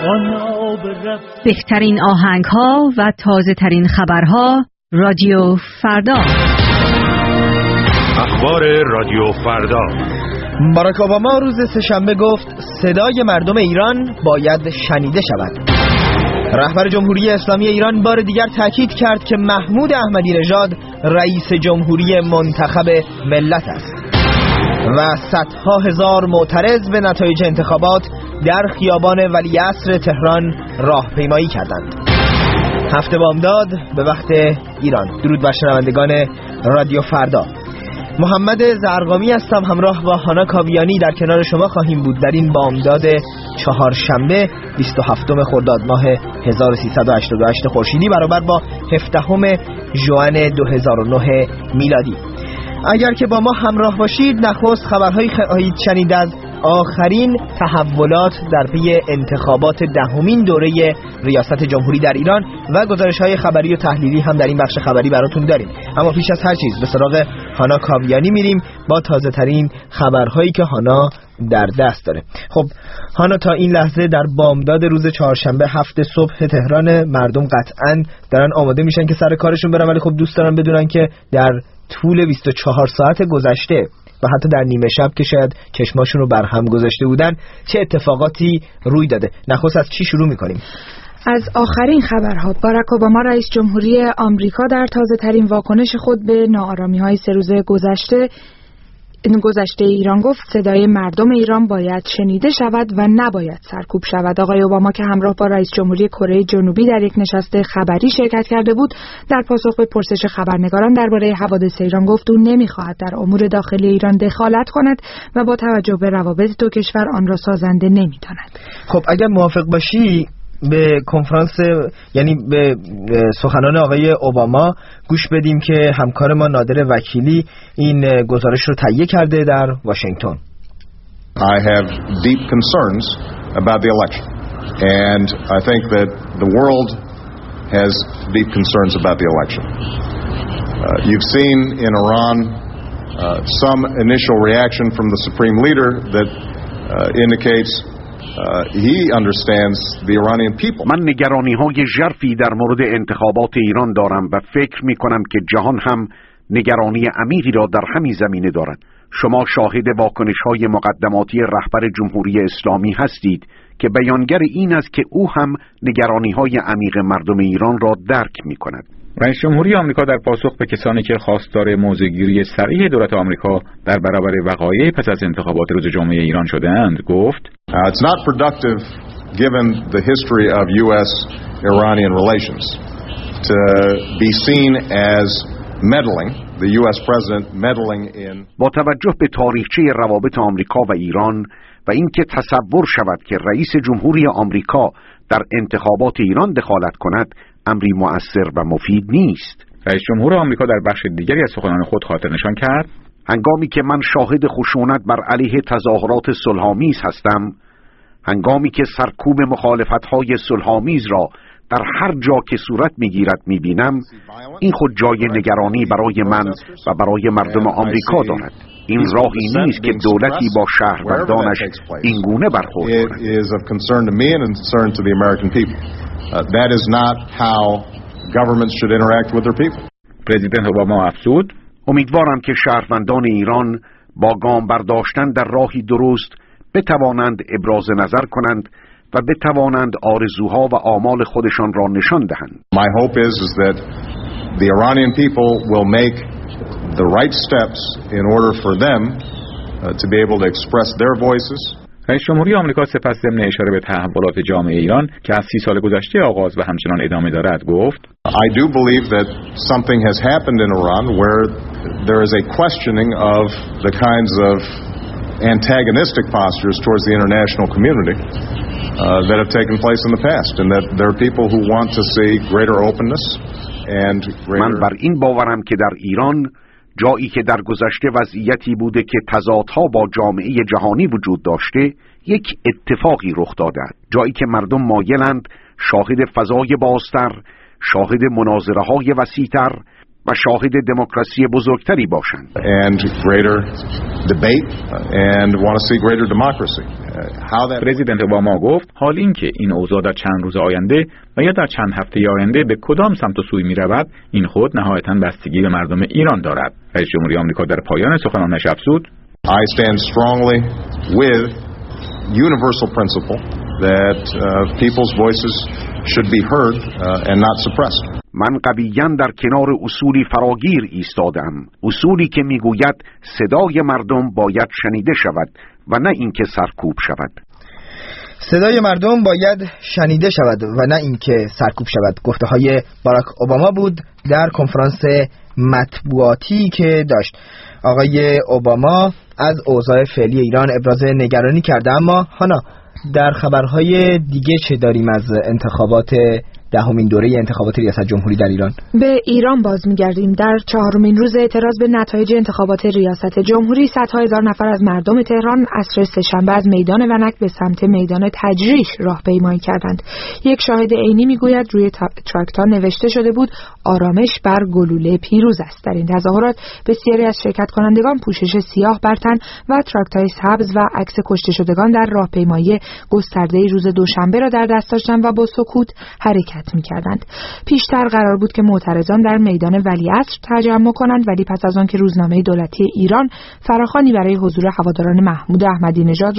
بهترین آهنگ‌ها و تازه‌ترین خبرها رادیو فردا. اخبار رادیو فردا. باراک اوباما روز سه‌شنبه گفت صدای مردم ایران باید شنیده شود. رهبر جمهوری اسلامی ایران بار دیگر تاکید کرد که محمود احمدی نژاد رئیس جمهوری منتخب ملت است و صدها هزار معترض به نتایج انتخابات در خیابان ولیعصر تهران راهپیمایی کردند. هفته بامداد به وقت ایران. درود بر شنوندگان رادیو فردا. محمد زرقامی هستم، همراه با هانا کاویانی در کنار شما خواهیم بود در این بامداد چهارشنبه 27 خرداد ماه 1388 خورشیدی برابر با 17 ژوئن 2009 میلادی. اگر که با ما همراه باشید نخست خبرهایی خواهید شنید از آخرین تحولات در پی انتخابات دهمین دوره ریاست جمهوری در ایران و گزارش‌های خبری و تحلیلی هم در این بخش خبری براتون داریم. اما پیش از هر چیز به سراغ هانا کاویانی میریم با تازه ترین خبرهایی که هانا در دست داره. خب هانا، تا این لحظه در بامداد روز چهارشنبه 7 صبح تهران مردم قطعاً دارن آماده میشن که سر کارشون برن، ولی خب دوست دارن بدونن که در طول 24 ساعت گذشته و حتی در نیمه شب که شاید چشماشون رو برهم گذاشته بودن چه اتفاقاتی روی داده. نخست از چی شروع میکنیم؟ از آخرین خبرها. باراک اوباما رئیس جمهوری آمریکا در تازه ترین واکنش خود به ناآرامی‌های 3 روزه گذشته ایران گفت صدای مردم ایران باید شنیده شود و نباید سرکوب شود. آقای اوباما که همراه با رئیس جمهوری کره جنوبی در یک نشست خبری شرکت کرده بود، در پاسخ به پرسش خبرنگاران درباره حوادث ایران گفت او نمی‌خواهد در امور داخلی ایران دخالت کند و با توجه به روابط دو کشور آن را سازنده نمی‌داند. خب اگر موافق باشی به کنفرانس، یعنی به سخنان آقای اوباما گوش بدیم که همکار ما نادر وکیلی این گزارش رو تهیه کرده در واشنگتن. I have deep concerns about the election and I think that the world has deep concerns about the election. You've seen in Iran some initial reaction from the supreme leader that indicates he understands the Iranian people. من نگرانی‌های ژرفی در مورد انتخابات ایران دارم و فکر می‌کنم که جهان هم نگرانی عمیقی را در همین زمینه دارد. شما شاهد واکنش‌های مقدماتی رهبر جمهوری اسلامی هستید که بیانگر این است که او هم نگرانی‌های عمیق مردم ایران را درک می‌کند. رئیس جمهوری آمریکا در پاسخ به کسانی که خواستار موضع‌گیری سریع دولت آمریکا در برابر وقایع پس از انتخابات روز جمعه ایران شده‌اند گفت It's not productive given the history of US-Iranian relations to be seen as meddling, the US president meddling in. با توجه به تاریخچه روابط آمریکا و ایران و اینکه تصور شود که رئیس جمهوری آمریکا در انتخابات ایران دخالت کند امری مؤثر و مفید نیست. رئیس جمهور آمریکا در بخش دیگری از سخنان خود خاطر نشان کرد هنگامی که من شاهد خشونت بر علیه تظاهرات صلح‌آمیز هستم، هنگامی که سرکوب مخالفت‌های صلح‌آمیز را در هر جا که صورت می‌گیرد می‌بینم، این خود جای نگرانی برای من و برای مردم آمریکا دارد. این راهی نیست که دولتی با شهروندانش این گونه برخورد کند. That is not how governments should interact with their people. پرزیدنت اوباما افزود امیدوارم که شهروندان ایران با گام برداشتن در راهی درست بتوانند ابراز نظر کنند و بتوانند آرزوها و آمال خودشان را نشان دهند. My hope is that the Iranian people will make the right steps in order for them to be able to express their voices. رئیس جمهوری آمریکا سپس ضمن اشاره به تحولات جامعه ایران که از 30 سال گذشته آغاز و همچنان ادامه دارد گفت I do believe that something has happened in Iran where there is a questioning of the kinds of antagonistic postures towards the international community that have taken place in the past and that there are people who want to see greater openness and greater. من بر این باورم که در ایران جایی که در گذشته وضعیتی بوده که تضادها با جامعه جهانی وجود داشته، یک اتفاقی رخ داده است. جایی که مردم مایلند شاهد فضای بازتر، شاهد مناظره‌های وسیع‌تر و شاهد دموکراسی بزرگتری باشند. And greater debate and want to see greater democracy. پرزیدنت اوباما گفت حال این که این اوضاع در چند روز آینده و یا در چند هفته آینده به کدام سمت و سوی می رود، این خود نهایتاً بستگی به مردم ایران دارد. رئیس جمهوری آمریکا در پایان سخنانش افزود: I stand strongly with universal principle that people's voices should be heard and not suppressed. من قویاً در کنار اصولی فراگیر ایستادم، اصولی که میگوید صدای مردم باید شنیده شود و نه اینکه سرکوب شود. صدای مردم باید شنیده شود و نه اینکه سرکوب شود. گفته‌های باراک اوباما بود در کنفرانس مطبوعاتی که داشت. آقای اوباما از اوضاع فعلی ایران ابراز نگرانی کرده. اما هانا، در خبرهای دیگه چه داریم از انتخابات دهمین دوره انتخابات ریاست جمهوری در ایران؟ به ایران باز می‌گردیم. در چهارمین روز اعتراض به نتایج انتخابات ریاست جمهوری، صدها هزار نفر از مردم تهران عصر سه‌شنبه از میدان ونک به سمت میدان تجریش راهپیمایی کردند. یک شاهد عینی میگوید روی تراکتورها نوشته شده بود آرامش بر گلوله پیروز است. در این تظاهرات بسیاری از شرکت کنندگان پوشش سیاه بر تن و تراکتورهای سبز و عکس کشته شدگان در راهپیمایی گسترده روز دوشنبه را در دست داشتند و با سکوت حرکت می‌کردند. پیشتر قرار بود که معترضان در میدان ولیعصر تجمع کنند، ولی پس از آن که روزنامه دولتی ایران فراخوانی برای حضور هواداران محمود احمدی نژاد را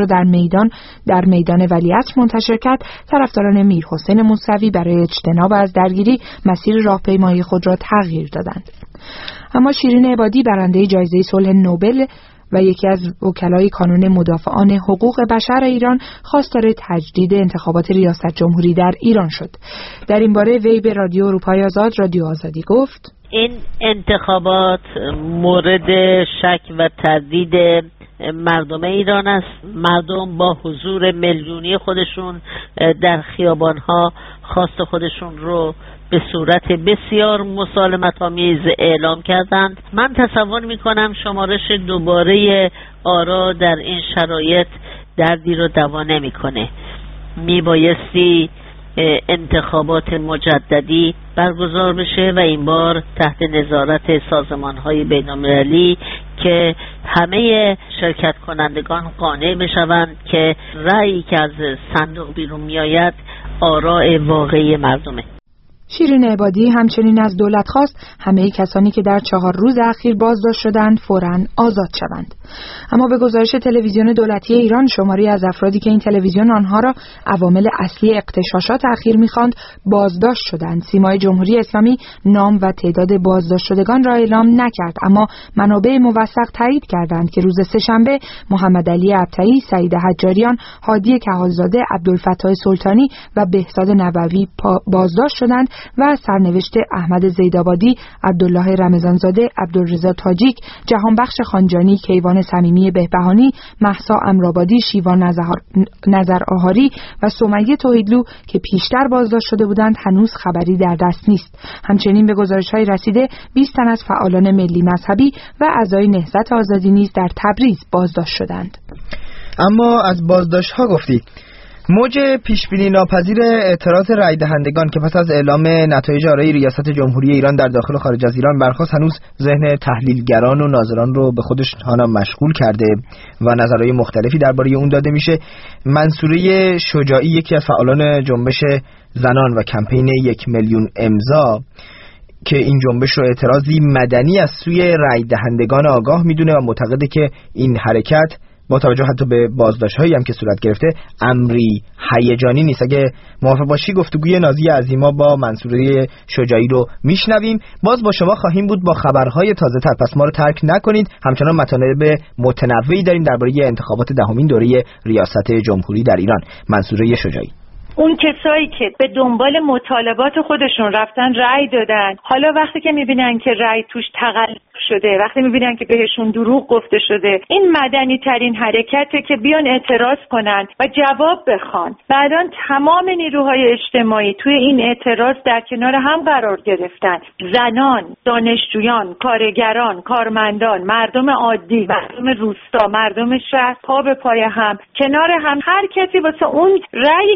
در میدان ولیعصر منتشر کرد، طرفداران میرحسین موسوی برای اجتناب از درگیری مسیر راهپیمایی خود را تغییر دادند. اما شیرین عبادی، برنده جایزه صلح نوبل و یکی از وکلای کانون مدافعان حقوق بشر ایران، خواستار تجدید انتخابات ریاست جمهوری در ایران شد. در این باره وی به رادیو اروپای آزاد، رادیو آزادی گفت: این انتخابات مورد شک و تردید مردم ایران است. مردم با حضور میلیونی خودشون در خیابان‌ها خواست خودشون رو به صورت بسیار مسالمت‌آمیز اعلام کردند. من تصور می‌کنم شمارش دوباره آرا در این شرایط دردی رو دوا نمی‌کنه. میبایستی انتخابات مجددی برگزار بشه و این بار تحت نظارت سازمان‌های بین‌المللی که همه شرکت کنندگان قانع بشوند که رأیی که از صندوق بیرون میآید آراء واقعی مردمه. شیرین عبادی همچنین از دولت خواست همه کسانی که در 4 روز اخیر بازداشت شدند فوراً آزاد شوند. اما به گزارش تلویزیون دولتی ایران، شماری از افرادی که این تلویزیون آنها را عوامل اصلی اغتشاشات اخیر می‌خواند بازداشت شدند. سیمای جمهوری اسلامی نام و تعداد بازداشت شدگان را اعلام نکرد، اما منابع موثق تایید کردند که روز سه‌شنبه محمد علی ابطحی، سعید حجاریان، هادی کهالزاده، عبدالفتاح سلطانی و بهزاد نبوی بازداشت شدند و سرنوشت احمد زیدآبادی، عبدالله رمضانزاده، عبدالرضا تاجیک، جهانبخش خانجانی، کیوان صمیمی بهبهانی، مهسا امرآبادی، شیوان نظر آهاری و سمیه توحیدلو که پیشتر بازداشت شده بودند هنوز خبری در دست نیست. همچنین به گزارش‌های رسیده 20 تن از فعالان ملی مذهبی و اعضای نهضت آزادی نیز در تبریز بازداشت شدند. اما از بازداشت‌ها گفتی. موج پیشبینی ناپذیر اعتراض رای دهندگان که پس از اعلام نتایج آرای ریاست جمهوری ایران در داخل و خارج از ایران برخاست هنوز ذهن تحلیلگران و ناظران رو به خودش مشغول کرده و نظرهای مختلفی درباره اون داده میشه. منصوره شجاعی، یکی از فعالان جنبش زنان و کمپین 1 میلیون امضا که این جنبش رو اعتراضی مدنی از سوی رای دهندگان آگاه میدونه و معتقده که این حرکت با توجه حتی به بازداشت‌هایی هم که صورت گرفته امری هیجانی نیست. اگه موافق باشی گفتگوی نازی عظیما با منصوره شجاعی رو میشنویم. باز با شما خواهیم بود با خبرهای تازه تر، پس ما رو ترک نکنید. همچنان مطالب متنوعی داریم درباره انتخابات دهمین دوره ریاست جمهوری در ایران. منصوره شجاعی: اون کسایی که به دنبال مطالبات خودشون رفتن رأی دادن، حالا وقتی که میبینن که رأی توش تقلب شده، وقتی میبینن که بهشون دروغ گفته شده، این مدنی ترین حرکته که بیان اعتراض کنن و جواب بخوان. بعداً تمام نیروهای اجتماعی توی این اعتراض در کنار هم قرار گرفتن. زنان، دانشجویان، کارگران، کارمندان، مردم عادی، مردم روستا، مردم شهر، پا به پای هم کنار هم، هر کسی واسه اون رأیی که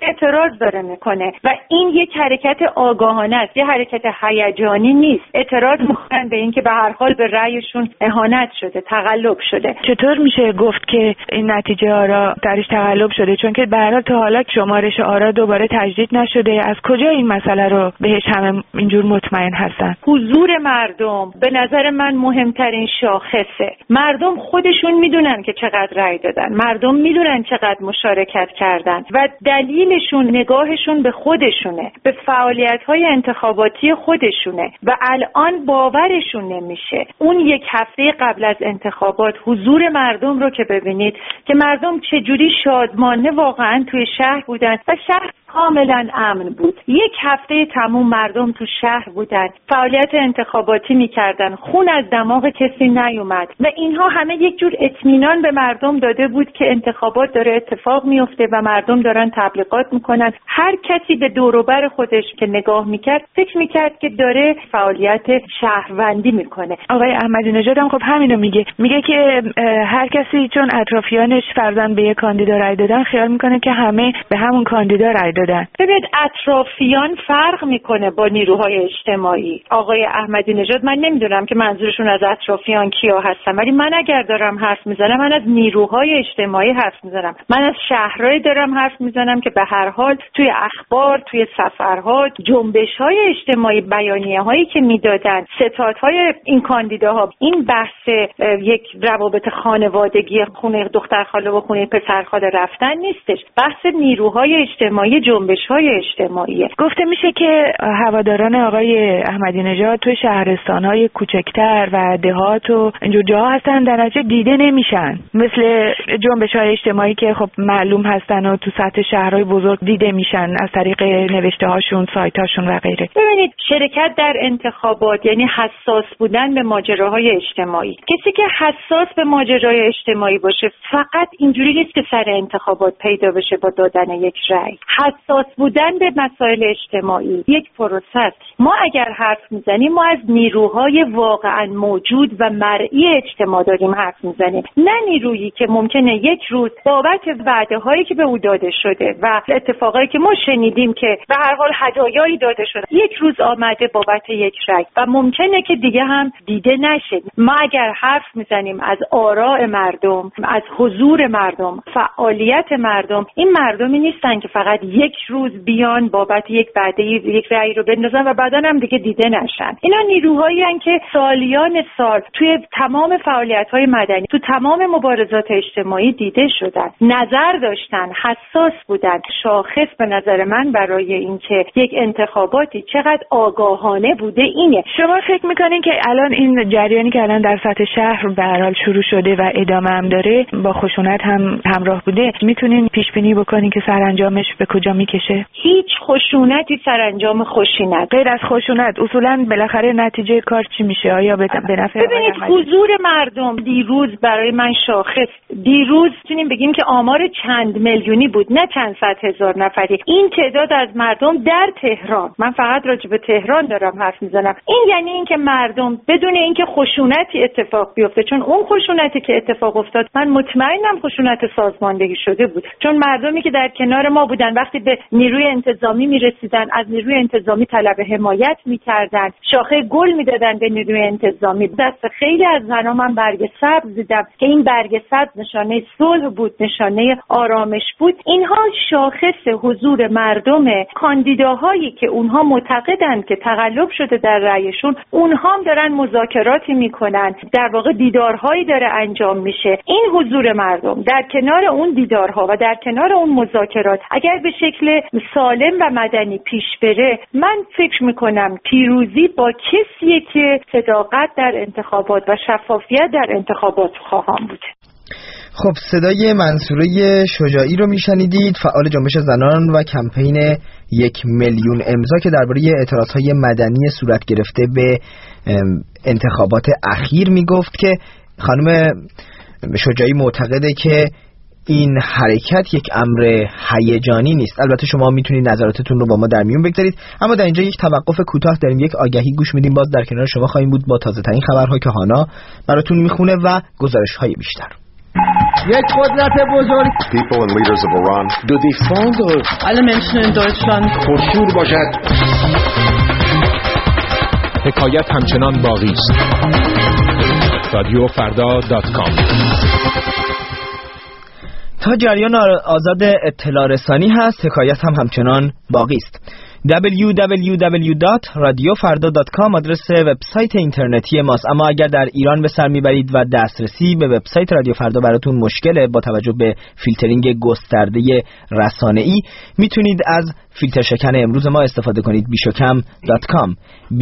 اعتراض داره میکنه و این یک حرکت آگاهانه است، یه حرکت هیجانی نیست. اعتراض میکنن به این که به هر حال به رأیشون اهانت شده، تقلب شده. چطور میشه گفت که این نتیجه آرا درش تقلب شده؟ چون که به هر حال تا حالا شمارش آرا دوباره تجدید نشده. از کجا این مسئله رو بهش همه اینجور مطمئن هستن؟ حضور مردم به نظر من مهمترین شاخصه. مردم خودشون میدونن که چقدر رأی دادن، مردم میدونن چقدر مشارکت کردن و دلیلشون نگاهشون به خودشونه، به فعالیت‌های انتخاباتی خودشونه و الان باورشون نمیشه. اون یک هفته قبل از انتخابات حضور مردم رو که ببینید که مردم چجوری شادمانه واقعا توی شهر بودن و شهر کاملا امن بود. یک هفته تموم مردم تو شهر بودن، فعالیت انتخاباتی میکردن، خون از دماغ کسی نیومد و اینها همه یک جور اطمینان به مردم داده بود که انتخابات داره اتفاق میفته و مردم دارن تبلیغات میکنن. هر کسی به دور و بر خودش که نگاه میکرد فکر میکرد که داره فعالیت شهروندی میکنه. آقای احمدی نژاد هم خب همینو میگه که هر کسی چون اطرافیانش فرضاً به یک کاندیدا رای دادن خیال میکنه که همه به همون کاندیدا رای دادن. ببینید اطرافیان فرق میکنه با نیروهای اجتماعی. آقای احمدی نژاد من نمیدونم که منظورشون از اطرافیان کیا هستن، ولی من اگر دارم حرف میزنم من از نیروهای اجتماعی حرف میزنم. من از شهرهای دارم حرف میزنم که به هر حال توی اخبار، توی سفرها، جنبش‌های اجتماعی، بیانیه‌هایی که میدادن، ستادهای این کاندیداها، این بحث یک روابط خانوادگی، خونه دختر خاله و خونه پسر خاله رفتن نیستش. بحث نیروهای اجتماعی، جنبش‌های اجتماعیه. گفته میشه که هواداران آقای احمدی نژاد توی شهرستان‌های کوچکتر و دهات و اینجور جاها هستن، در نتیجه دیده نمیشن، مثل جنبش‌های اجتماعی که خب معلوم هستن و تو سطح شهرهای بزرگ دیده میشن از طریق نوشته‌هاشون، سایت‌هاشون و غیره. ببینید شرکت در انتخابات یعنی حساس بودن به ماجراهای اجتماعی. کسی که حساس به ماجرای اجتماعی باشه فقط اینجوری نیست که سر انتخابات پیدا بشه با دادن یک رأی. حساس بودن به مسائل اجتماعی یک پروسه است. ما اگر حرف میزنیم ما از نیروهای واقعا موجود و مرئی اجتماع داریم حرف میزنیم، نه نیرویی که ممکنه یک روز بابت وعده‌هایی که به او داده شده و اتفاقایی که ما شنیدیم که به هر حال هدایایی داده شده یک روز آمده بابت یک رأی و ممکنه که دیگه هم دیده نشه. ما اگر حرف میزنیم از آراء مردم، از حضور مردم، فعالیت مردم، این مردمی نیستن که فقط یک روز بیان بابت یک وعده یک رأی رو بندازن و بعداً هم دیگه دیده نشن. اینا نیروهایی هستن که سالیان سال توی تمام فعالیت‌های مدنی، تو تمام مبارزات اجتماعی دیده شدن، نظر داشتن، حساس بودن. شاخص به نظر من برای اینکه یک انتخاباتی چقدر آگاهانه بوده اینه. شما فکر میکنین که الان این جریانی که الان در سطح شهر به هر حال شروع شده و ادامه هم داره با خشونت هم همراه بوده، میتونین پیش بینی بکنین که سرانجامش به کجا میکشه؟ هیچ خشونتی سرانجام خوشی نداره. غیر از خشونت اصولا بالاخره نتیجه کار چی میشه؟ آیا به نفع؟ ببینید حضور مردم دیروز برای من شاخص. دیروز میتونیم بگیم که آمار چند میلیونی بود، نه چند صد هزار نفری. این تعداد از مردم در تهران، من فقط راجع به تهران دارم حرف میزنم، این یعنی اینکه مردم بدون اینکه خشونتی اتفاق بیفته، چون اون خشونتی که اتفاق افتاد من مطمئنم خشونت سازماندهی شده بود، چون مردمی که در کنار ما بودن وقتی به نیروی انتظامی میرسیدن از نیروی انتظامی طلب حمایت میکردن، شاخه گل میدادن به نیروی انتظامی. دست خیلی از زنان من برگ سبز دیدم که این برگ سبز نشانه صلح بود، نشانه آرامش بود. اینها شاخص حضور مردمه. کاندیداهایی که اونها معتقدند که تقلب شده در رأیشون، اونها هم دارن مذاکراتی میکنن، در واقع دیدارهایی داره انجام میشه. این حضور مردم در کنار اون دیدارها و در کنار اون مذاکرات اگر به شکل سالم و مدنی پیش بره، من فکر میکنم پیروزی با کسیه که صداقت در انتخابات و شفافیت در انتخابات خواهان بود. خب صدای منصوره شجاعی رو میشنیدید، فعال جنبش زنان و کمپین 1 میلیون امضا که درباره اعتراضهای مدنی صورت گرفته به انتخابات اخیر میگفت که خانم شجاعی معتقده که این حرکت یک امر هیجانی نیست. البته شما میتونید نظراتتون رو با ما در میون بگذارید، اما در اینجا یک توقف کوتاه داریم، یک آگهی گوش میدیم، باز در کنار شما خواهیم بود با تازه ترین خبرها که هانا براتون میخونه و گزارش های بیشتر. یک قدرت بزرگ. People and leaders of Iran. De défendre alle Menschen in Deutschland. پرشور باشد. حکایت همچنان باقی است. رادیوفردا.com. تا جریان آزاد اطلاع رسانی هست، حکایت هم همچنان باقی است. www.radiofarda.com آدرس وبسایت اینترنتی ماست. اما اگر در ایران به سر میبرید و دسترسی به وبسایت رادیو فردا براتون مشکله، با توجه به فیلترینگ گسترده رسانه‌ای میتونید از فیلتر شکن امروز ما استفاده کنید. bishokam.com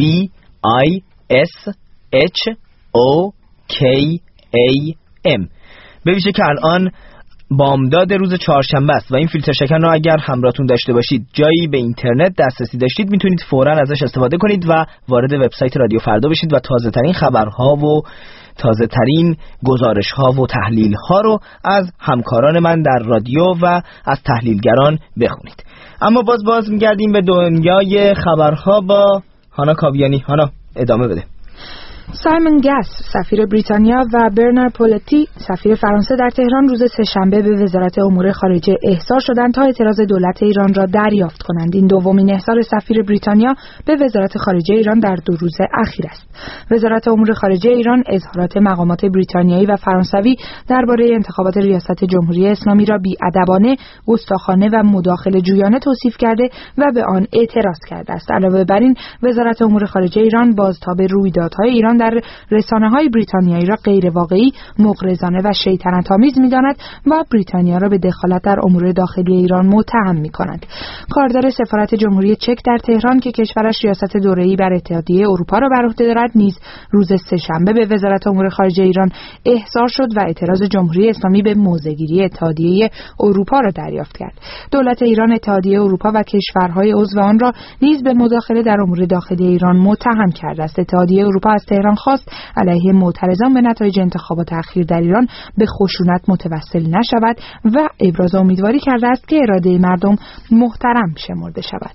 BISHOKAM. به ویژه که الان بامداد روز چهارشنبه است و این فیلتر شکن رو اگر همراهتون داشته باشید، جایی به اینترنت دسترسی داشتید، میتونید فوراً ازش استفاده کنید و وارد وبسایت رادیو فردا بشید و تازه ترین خبرها و تازه ترین گزارش ها و تحلیل ها رو از همکاران من در رادیو و از تحلیلگران بخونید. اما باز میگردیم به دنیای خبرها با هانا کاویانی. هانا ادامه بده. سایمون گس سفیر بریتانیا و برنار پولتی سفیر فرانسه در تهران روز سه‌شنبه به وزارت امور خارجه احضار شدند تا اعتراض دولت ایران را دریافت کنند. این دومین احضار سفیر بریتانیا به وزارت خارجه ایران در 2 روز اخیر است. وزارت امور خارجه ایران اظهارات مقامات بریتانیایی و فرانسوی درباره انتخابات ریاست جمهوری اسلامی را بی‌ادبانه، گستاخانه و مداخله جویانه توصیف کرده و به آن اعتراض کرده است. علاوه بر این، وزارت امور خارجه ایران بازتاب رویدادهای ایران در رسانه‌های بریتانیایی را غیر واقعی، مغرضانه و شیطنت‌آمیز می‌داند و بریتانیا را به دخالت در امور داخلی ایران متهم می‌کند. کاردار سفارت جمهوری چک در تهران که کشورش ریاست دوره‌ای بر اتحادیه اروپا را بر عهده دارد نیز روز سه‌شنبه به وزارت امور خارجه ایران احضار شد و اعتراض جمهوری اسلامی به موضع‌گیری اتحادیه اروپا را دریافت کرد. دولت ایران اتحادیه اروپا و کشورهای عضو آن را نیز به مداخله در امور داخلی ایران متهم کرده است. اتحادیه اروپا از تهران خواست علیه معترضان به نتایج انتخابات اخیر در ایران به خشونت متوسل نشود و ابراز امیدواری کرده است که اراده مردم محترم شمرده شود.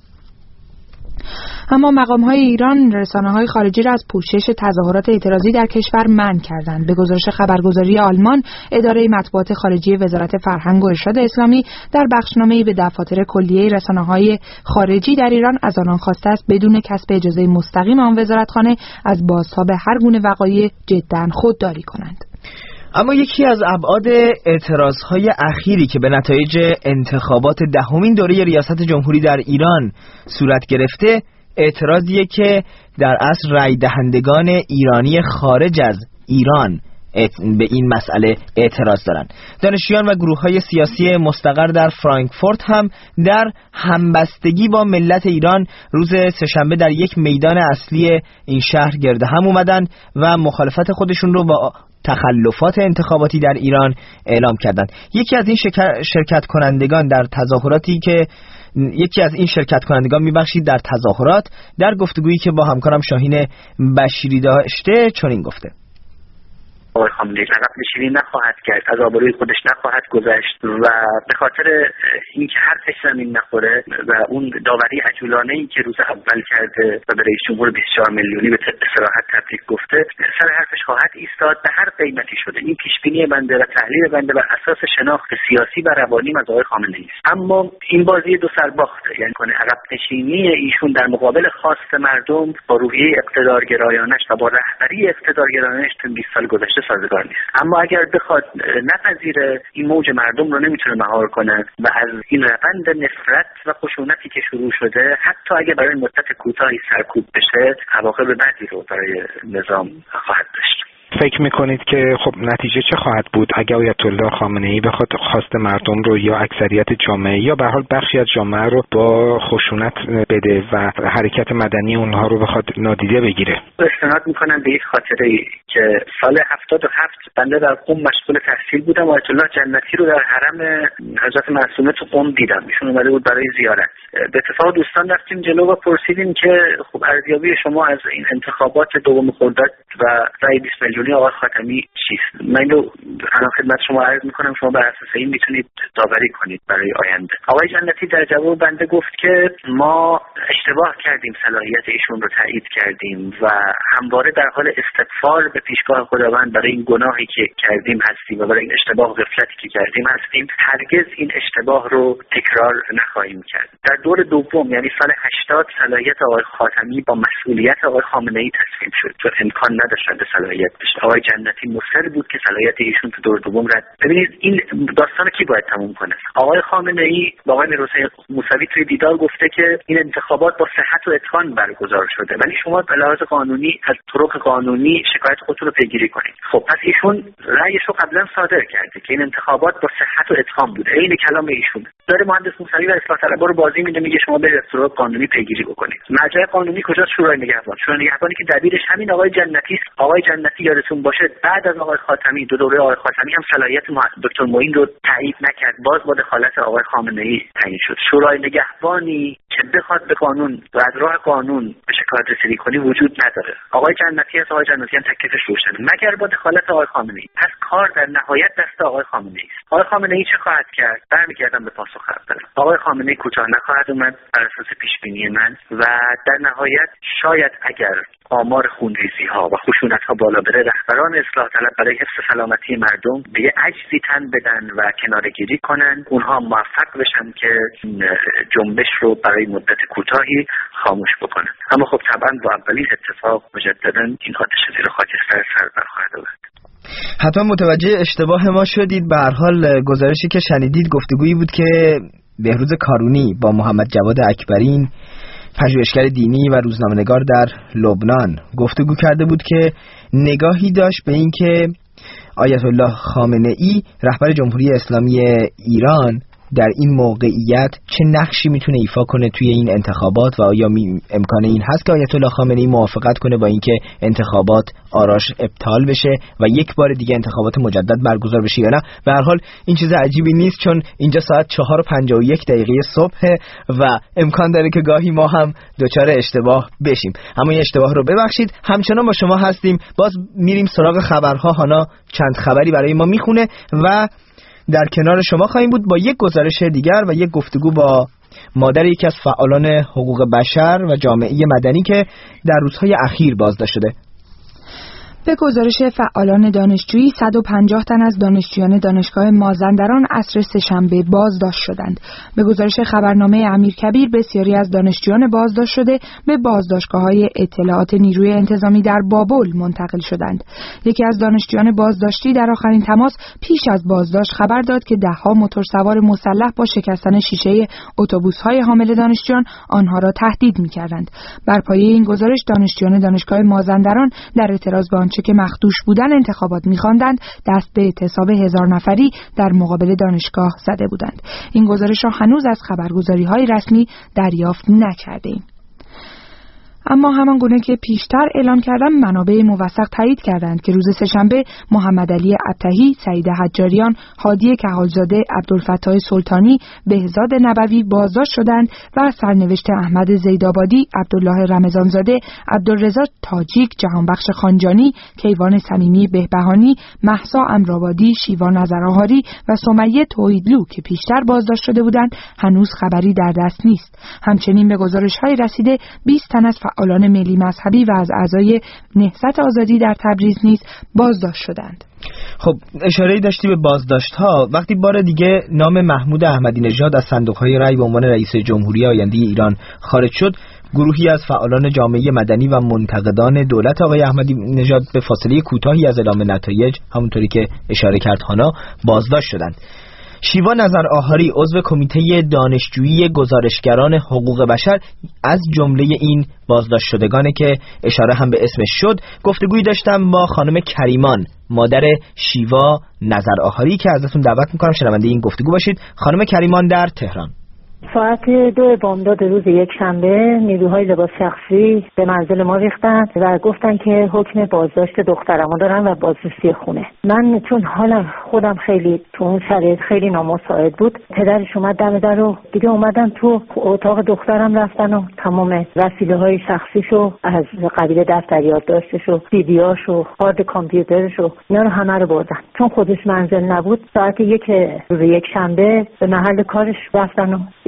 اما مقام‌های ایران رسانه‌های خارجی را از پوشش تظاهرات اعتراضی در کشور منع کردند. به گزارش خبرگزاری آلمان، اداره مطبوعات خارجی وزارت فرهنگ و ارشاد اسلامی در بخشنامه‌ای به دفاتر کلیه رسانه‌های خارجی در ایران از آنان خواسته است بدون کسب اجازه مستقیم آن وزارتخانه از بازتاب هر گونه وقایع جداً خودداری کنند. اما یکی از ابعاد اعتراضهای اخیری که به نتایج انتخابات 10مین دوره ریاست جمهوری در ایران صورت گرفته، اعتراضیه که در اصل رای دهندگان ایرانی خارج از ایران به این مسئله اعتراض دارند. دانشجویان و گروه‌های سیاسی مستقر در فرانکفورت هم در همبستگی با ملت ایران روز سه‌شنبه در یک میدان اصلی این شهر گرد هم اومدن و مخالفت خودشون رو با تخلفات انتخاباتی در ایران اعلام کردند. یکی از این شرکت کنندگان در تظاهرات در گفتگویی که با همکارم شاهین بشیری داشته چنین گفته: آقای خامنه‌ای عقب نشینی نخواهد کرد، از آبروی خودش نخواهد گذشت و به خاطر اینکه حرفش زمین نخوره و اون داوری عجولانه‌ای که روز اول کرده و به رئیس جمهور 24 میلیونی به صراحت تبریک گفته، سر حرفش خواهد ایستاد به هر قیمتی شده. این پیشبینی بنده و تحلیل بنده بر اساس شناخت سیاسی و روانی از آقای خامنه‌ای است. اما این بازی دو سر باخته، یعنی عقب نشینی ایشون در مقابل خواست مردم با روحیه اقتدارگرایانش و با رهبری اقتدارگرایانش تو 20 سال گذشته سازگار نیست. اما اگر بخواد نپذیره، این موج مردم رو نمیتونه مهار کنه و از این روند نفرت و خشونتی که شروع شده، حتی اگر برای مدت کوتاهی سرکوب بشه، عواقب بدی رو برای نظام خواهد داشت. فکر میکنید که خب نتیجه چه خواهد بود اگر آیت الله خامنه‌ای بخواد خواست مردم رو یا اکثریت جامعه یا به هر حال بخشی از جامعه رو با خشونت بده و حرکت مدنی اونها رو بخواد نادیده بگیره؟ استناد میکنم به یک خاطره که سال 77 بنده در قم مشغول تحصیل بودم. آیت الله جنتی رو در حرم حضرت معصومه تو قم دیدم. ایشون اومده بود برای زیارت. به اتفاق دوستان رفتیم جلو و پرسیدیم که خب ارزیابی شما از این انتخابات دوم خرداد و رای 20 میلیونی آقای خاتمی چیست؟ من رو الان خدمت شما عرض میکنم، شما بر اساس این میتونید داوری کنید برای آینده. آقای جنتی در جواب بنده گفت که ما اشتباه کردیم، صلاحیت ایشون رو تایید کردیم و همواره در حال استغفار به پیشگاه خداوند برای این گناهی که کردیم هستیم و برای این اشتباه و غفلتی که کردیم هستیم. هرگز این اشتباه رو تکرار نخواهیم کرد. در دور دوم یعنی سال 80 صلاحیت آقای خاتمی با مسئولیت آقای خامنه‌ای تصمیم شد، چون امکان نداشت به صلاحیت بشه. آقای جنتی مصر بود که صلاحیت ایشون تو دور دوم رد. ببینید این داستان کی باید تموم کنه؟ آقای خامنه‌ای با آقای میرحسین موسوی توی دیدار گفته که این انتخابات با صحت و اتقان برگزار شده، ولی شما به لحاظ قانونی از طرق قانونی شکایت خودتون رو پیگیری کنید. خب پس ایشون رأیش رو قبلا صادر کرده که این انتخابات با صحت و اتقان بوده. این کلام ایشون. داره مهندس موسوی و اصلاح طلبها رو بازی میده، میگه شما به طرق قانونی پیگیری بکنید. مرجع قانونی کجاست؟ شورای نگهبان. شورای نگهبانی که دبیرش همین آقای جنتی است. آقای جنتی یادتون باشه بعد از آقای خاتمی دو دوره آقای خاتمی هم صلاحیت دکتر معین رو تایید نکرد، باز با دخالت آقای خامنه‌ای تعیین شد. شورای نگهبانی که بخواد به قانون و از راه قانون به شکایت رسیدگی کنی وجود نداره. آقای جنتی از آقای جنتی هم تکلیفش روشنه مگر با دخالت آقای خامنه‌ای. پس کار در نهایت دست آقای خامنه‌ای است. آقای خامنه‌ای چه خواهد کرد؟ برمیگردم به پاسخ اولم. آقای خامنه‌ای کوتاه نخواهد اومد بر اساس پیش بینی من و در نهایت شاید اگر آمار خونریزی ها و خشونت ها بالا بره، رهبران اصلاح طلب برای حفظ سلامتی مردم به یه عجزی تن بدن و کناره‌گیری کنن، اونها موفق بشن که جنبش رو برای مدت کوتاهی خاموش بکنن. اما خب طبعا با اولین اتفاق مجددا این آتش زیر خاکستر سر برخواهد آورد. حتما متوجه اشتباه ما شدید. به هر حال گزارشی که شنیدید گفتگویی بود که بهروز کارونی با محمد جواد اکبرین، پژوهشگر دینی و روزنامه‌نگار در لبنان، گفتگو کرده بود که نگاهی داشت به این که آیت الله خامنه‌ای رهبر جمهوری اسلامی ایران در این موقعیت چه نقشی میتونه ایفا کنه توی این انتخابات و آیا امکان این هست که آیت الله خامنه‌ای موافقت کنه با اینکه انتخابات آراش ابطال بشه و یک بار دیگه انتخابات مجدد برگزار بشه یا نه. به هر حال این چیز عجیبی نیست، چون اینجا ساعت 4:51 صبح و امکان داره که گاهی ما هم دچار اشتباه بشیم. اما این اشتباه رو ببخشید. همچنان با شما هستیم، باز میریم سراغ خبرها. هانا چند خبری برای ما میخونه و در کنار شما خواهیم بود با یک گزارش دیگر و یک گفتگو با مادر یکی از فعالان حقوق بشر و جامعه مدنی که در روزهای اخیر بازداشت شده. به گزارش فعالان دانشجویی 150 تن از دانشجویان دانشگاه مازندران عصر سه‌شنبه بازداشت شدند. به گزارش خبرنامه امیرکبیر بسیاری از دانشجویان بازداشت شده به بازداشتگاه‌های اطلاعات نیروی انتظامی در بابل منتقل شدند. یکی از دانشجویان بازداشتی در آخرین تماس پیش از بازداشت خبر داد که ده‌ها موتورسوار مسلح با شکستن شیشه اتوبوس‌های حامل دانشجویان آنها را تهدید می‌کردند. بر پایه این گزارش دانشجویان دانشگاه مازندران در اعتراض به چه که مخدوش بودن انتخابات می‌خواندند دست به اعتصاب 1000 نفری در مقابل دانشگاه زده بودند. این گزارش را هنوز از خبرگزاری‌های رسمی دریافت نکرده‌ایم. اما همان گونه که پیشتر اعلام کردم، منابع موثق تایید کردند که روز سه‌شنبه محمد علی عطهی، سعید حجاریان، هادی کهالزاده، عبدالفتاح سلطانی، بهزاد نبوی بازداشت شدند و سرنوشت احمد زیدآبادی، عبدالله رمضانزاده، عبدالرضا تاجیک، جهانبخش خانجانی، کیوان صمیمی بهبهانی، مهسا امرآبادی، شیوا نظرآهاری و سمیه توحیدلو که پیشتر بازداشت شده بودند هنوز خبری در دست نیست. همچنین به گزارش‌های رسیده 20 تن از فعالان ملی مذهبی و از اعضای نهضت آزادی در تبریز نیز بازداشت شدند. خب اشاره‌ای داشتی به بازداشت‌ها. وقتی بار دیگه نام محمود احمدی نژاد از صندوق‌های رای به عنوان رئیس جمهوری آینده ایران خارج شد، گروهی از فعالان جامعه مدنی و منتقدان دولت آقای احمدی نژاد به فاصله کوتاهی از اعلام نتایج، همونطوری که اشاره کرد هانا، بازداشت شدند. شیوا نظرآهاری عضو کمیته دانشجویی گزارشگران حقوق بشر از جمله این بازداشت شدگانه که اشاره هم به اسمش شد. گفتگویی داشتم با خانم کریمان، مادر شیوا نظرآهاری، که ازتون دعوت میکنم شنونده این گفتگو باشید. خانم کریمان در تهران. ساعت 2 بامداد روز یکشنبه نیروهای لباس شخصی به منزل ما ریختن و گفتن که حکم بازداشت دخترمو دارن و بازرسی خونه. من چون حالم خودم خیلی تو اون شرایط خیلی نامساعد بود، پدرش اومد دم در رو دیگه اومدن تو اتاق دخترم رفتن و تمام وسیله‌های شخصیشو از قبیل دفتر یادداشتشو، دی‌وی‌هاشو، کارت کامپیوترشو، اینا رو همه رو بردن. چون خودش منزل نبود، ساعت 1 روز یکشنبه به محل کارش رفتن و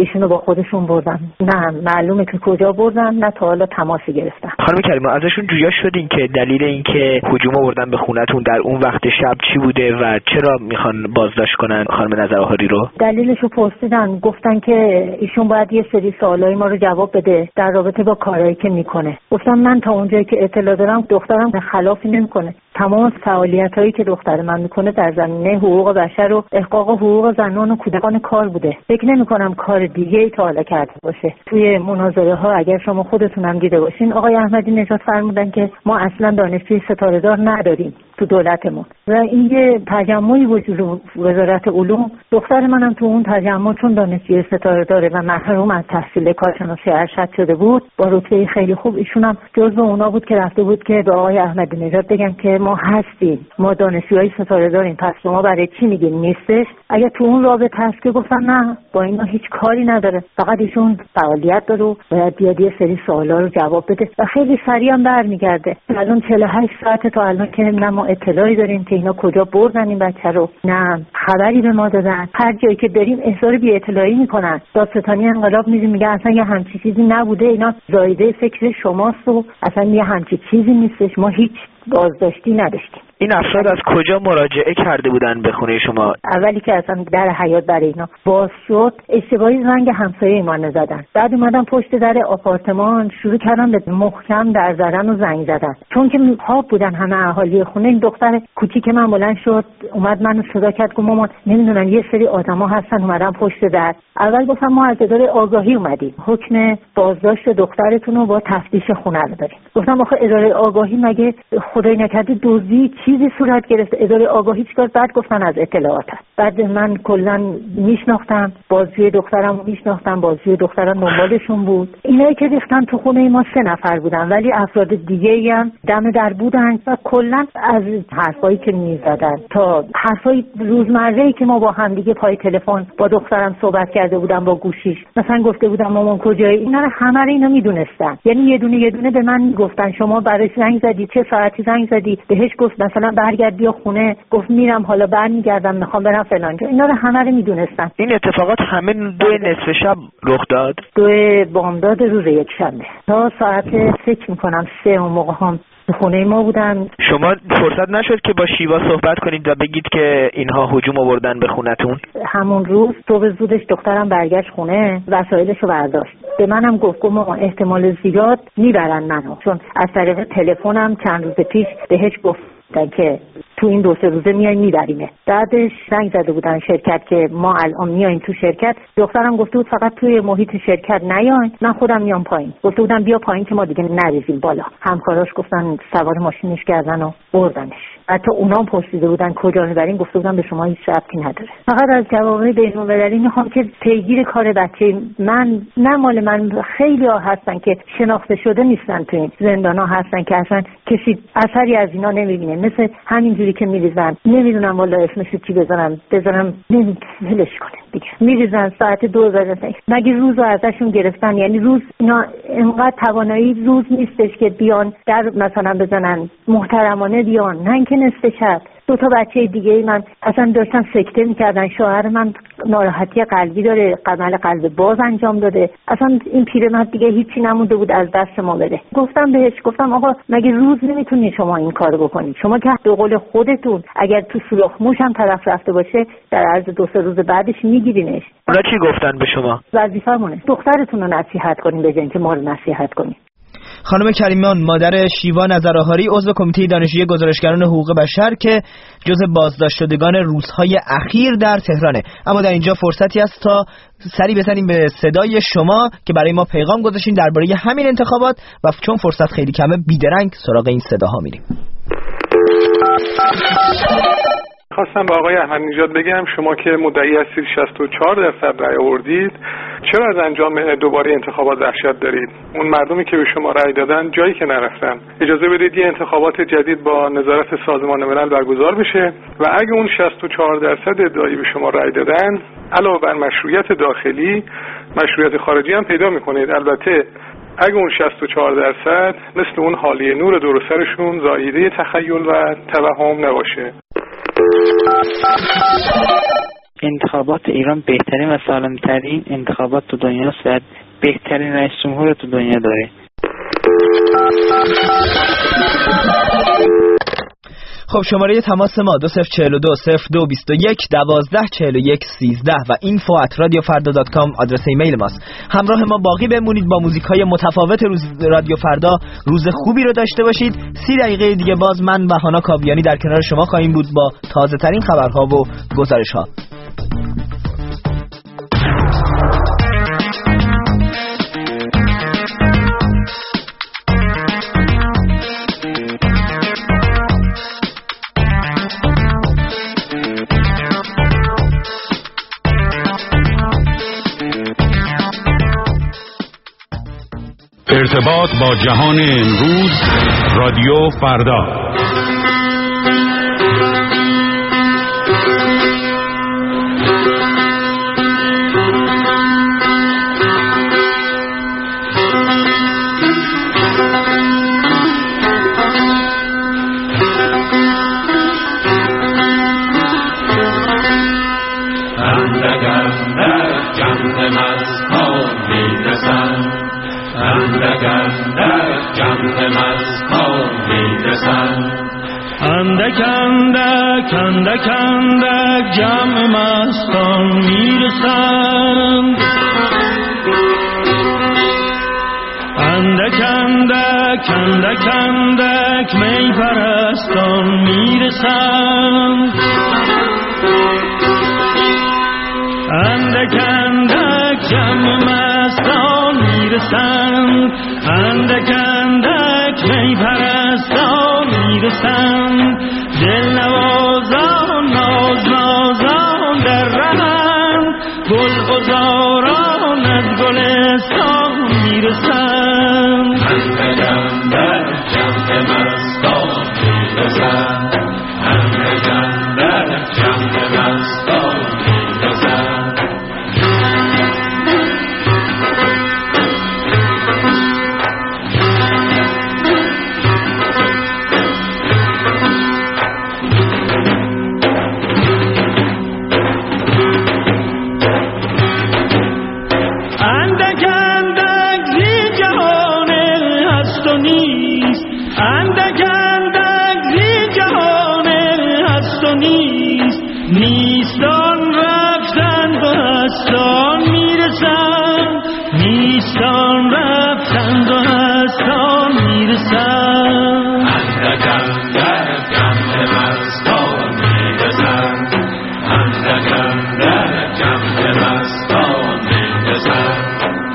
ایشونو با خودشون بردن. نه معلومه که کجا بردن، نه تا حالا تماسی گرفتن. خانم کریمه ازشون جویا شدین که دلیل این که هجوم آوردن به خونتون در اون وقت شب چی بوده و چرا میخوان بازداشت کنن خانم نظرآهاری رو؟ دلیلشو پرسیدن، گفتن که ایشون باید یه سری سوالای ما رو جواب بده در رابطه با کارهایی که میکنه. گفتم من تا اونجایی که اطلاع دارم دخترم خلافی نمیکنه. تمام فعالیتایی که دختر من میکنه در زمینه حقوق بشر و احقاق حقوق زنان و کودکان کار بوده. فکر نمیکنم کار دیگه‌ای تا حالا کرده باشه. توی مناظره ها اگر شما خودتونم دیده باشین، آقای احمدی نژاد فرمودن که ما اصلا دانشجوی ستاره‌دار نداریم تو دولتمون و این یه تجمعی وجود وزارت علوم. دختر منم تو اون تجمع چون دانشجوی ستاره‌دار و محروم از تحصیل کارشناسی ارشد شده بود با رتبه خیلی خوب، ایشونم جزو اونا بود که رفته بود که به آقای احمدی نژاد بگن که ما هستیم، ما دانشجوهای ستاره داریم، پس شما برای چی میگین نیستش؟ اگه تو اون رابطه هست که گفتن نه با اینا هیچ کاری نداره، فقط ایشون فعالیت داره و باید بیاد یه سری سوالا رو جواب بده و خیلی سریع هم برمیگرده. الان 48 ساعته تا الان که نه ما اطلاعی داریم که اینا کجا بردن این بچه رو، نه خبری به ما دادن. هر جایی که بریم اظهار بی اطلاعی میکنن. دادستانی انقلاب میگه اصلا یه همچین چیزی نبوده، اینا زایده فکر شماست و اصلا یه همچین چیزی نیستش، ما هیچ بازداشتی نداشتیم. این افراد از کجا مراجعه کرده بودن به خونه شما؟ اولی که اصلا در حیاط برای اینا باز شد، اشتباهی زنگ همسایه ایمان زدن. بعد اومدن پشت در آپارتمان شروع کردن به محکم در زدن و زنگ زدن. چون که خواب بودن همه اهالی خونه، این دختر کوچیک من بلند شد اومد منو صدا کرد که مامان نمیدونم یه سری آدما هستن اومدن پشت در. اول گفتم ما از اداره آگاهی اومدیم، حکم بازداشت دخترتون رو با تفتیش خونه رو داریم. گفتم آخه اداره آگاهی مگه خدای نکرده دزدی چیزی صورت گرفت؟ اداره آگاهی چیکار؟ بعد گفتن از اطلاعات هست. بعد من کلا میشناختم بازجوی دخترم، میشناختم بازجوی دخترم دنبالشون بود. اینایی که ریختن تو خونه ما 3 نفر بودن، ولی افراد دیگه‌ای هم دم در بودن و کلا از حرفایی که میزدن تا حرفای روزمره‌ای که ما با هم دیگه پای تلفن با دخترم صحبت کرده بودم با گوشیش، مثلا گفته بودم مامان کجایی، اینا رو همه رو اینا میدونستن. یعنی یه دونه به من گفتن شما برای زنگ زدی، چه ساعتی زنگ زدی، بهش گفت مثلا برگرد بیا خونه، گفت میرم حالا برمیگردم میخوام برم فلان جا. اینا رو همه رو میدونستن. این اتفاقات همه 2 نصف شب رخ داد. 2 بامداد روز یکشنبه تا ساعت فکر میکنم 3 اون موقع هم خونه ما بودن. شما فرصت نشد که با شیوا صحبت کنید و بگید که اینها هجوم آوردن به خونتون؟ همون روز صبح زودش دخترم برگشت خونه، وسایلشو برداشت. به منم گفت ما احتمال زیاد میبرن منو، چون از طریق تلفنم چند روز پیش بهش گفت که تو این 2-3 روزه میایم میبریمه. بعدش زنگ زده بودن شرکت که ما الان میایم تو شرکت. دخترم گفته بود فقط توی محیط شرکت نیاین، من خودم میام پایین. گفته بودم بیا پایین که ما دیگه نریزیم بالا. همکاراش گفتن سوار ماشینش کردن و بردنش. حتی اونا هم پرسیده بودن کجا میبرین، گفته بودن به شما هیچ ربطی نداره. فقط از جوامع بین‌المللی میخوام که پیگیر کار بچه من، نه مال من، خیلی ها هستن که شناخته شده نیستن، تو این زندانا هستن که اصلا کسی اثری از اینا نمیبینه، مثل همینجوری که میریزن. نمیدونم والا اسمش چی بذارم ولش کنیم دیگه. میریزن ساعت 2 زدن، مگه روزو ازشون گرفتن؟ یعنی روز اینا انقدر توانایی روز نیستش که بیان در مثلا بزنن، محترمانه بیان، نه اینکه نصف شب. 2 تا بچه دیگه من اصلا داشتن سکته میکردن. شوهر من ناراحتی قلبی داره، عمل قلب باز انجام داده، اصلا این پیرمرد دیگه هیچی نمونده بود از دست ما بره. گفتم آقا مگه روز نمیتونی شما این کارو بکنید؟ شما که به قول خودتون اگر تو سوراخ موش هم طرف رفته باشه در عرض 2-3 روز بعدش میگیرینش. اونا چی گفتن به شما؟ وظیفه‌مونه دخترتون رو نصیحت کنین به جای اینکه ما رو نصیحت کنین. خانم کریمان، مادر شیوا نظرآهاری، عضو کمیته دانشجویی گزارشگران حقوق بشر که جزء بازداشت شدگان روزهای اخیر در تهرانه. اما در اینجا فرصتی است تا سری بزنیم به صدای شما که برای ما پیغام گذاشتین درباره همین انتخابات و چون فرصت خیلی کمه بیدرنگ سراغ این صداها میریم. خواستم به آقای احمدی نژاد بگم شما که مدعی هستید 64% رأی آوردید، چرا از انجام دوباره انتخابات وحشت دارید؟ اون مردمی که به شما رأی دادن جایی که نرفتن. اجازه بدید یه انتخابات جدید با نظارت سازمان ملل برگزار بشه و اگه اون 64% ادعایی به شما رأی دادن علاوه بر مشروعیت داخلی، مشروعیت خارجی هم پیدا میکنید. البته اگه اون 64% مثل اون حالیه نور دور سرشون زاییده تخیل و توهم نباشه. انتخابات ایران بهترین و سالمترین انتخابات تو دنیا است و بهترین رئیس جمهور تو دنیا داره. خب شماره تماس ما 2042 0221 1241 13 و info@radiofarda.com آدرس ایمیل ماست. همراه ما باقی بمونید با موزیک‌های متفاوت روز رادیو فردا. روز خوبی رو داشته باشید. 30 دقیقه دیگه باز من و هانا کاویانی در کنار شما خواهیم بود با تازه ترین خبرها و گزارش‌ها. ارتباط با جهان امروز، رادیو فردا. اندک اندک اندک جمع مستان میرسند، اندک اندک اندک اندک می پرستان میرسند، اندک اندک جمع مستان میرسند، اندک اندک می پرستان میرسند، دل نوازان ناز نازان در رهند، گل گذاران از گلستان میرسند، اندک اندک جمع مستان میرسند، اندک اندک جمع مستان میرسند. نیستان رفتند و هستان میرسند، نیستان رفتند و هستان میرسند، اندک اندک جمع مستان میرسند، اندک اندک جمع مستان میرسند.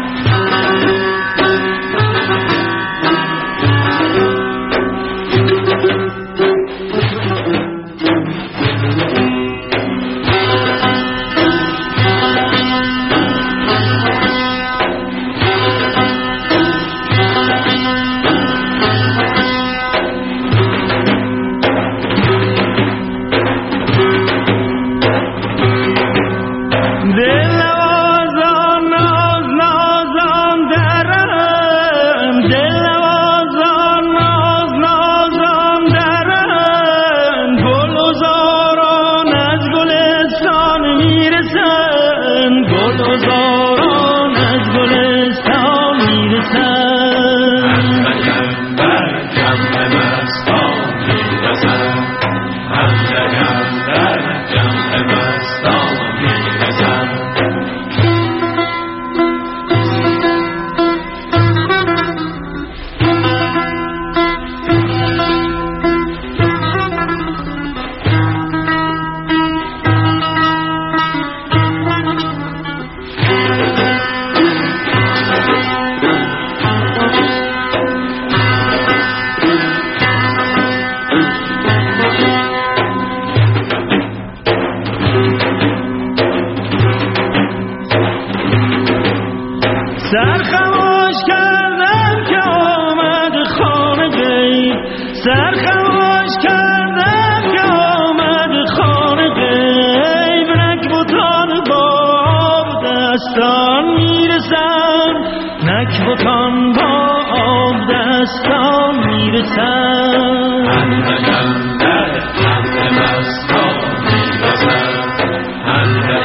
سرخموش کردم که آمد خانه غیب، سرخموش کردم که آمد خانه غیب، نکبتان با آب دستان میرسند، نکبتان با آب دستان میرسند، اندک اندک جمع مستان میرسند، اندک